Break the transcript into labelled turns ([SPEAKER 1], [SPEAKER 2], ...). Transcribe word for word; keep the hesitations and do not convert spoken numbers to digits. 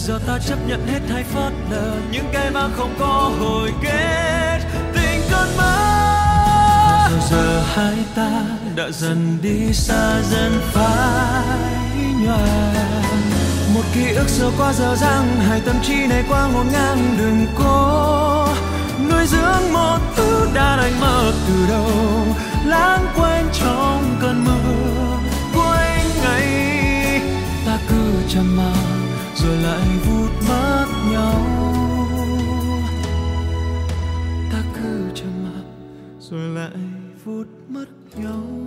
[SPEAKER 1] Giờ ta chấp nhận hết hay phớt lờ những cái mà không có hồi kết. Tình cơn mơ giờ, giờ hai ta đã dần đi xa dần phai nhòa. Một ký ức xưa qua giờ giang, hai tâm trí này qua ngổn ngang. Đừng cố nuôi dưỡng một thứ đã đánh mất từ đầu, lãng quên trong cơn mưa cuối ngày. Ta cứ trầm mặc rồi lại vụt mất nhau. Ta cứ trầm mặc rồi lại vụt mất nhau.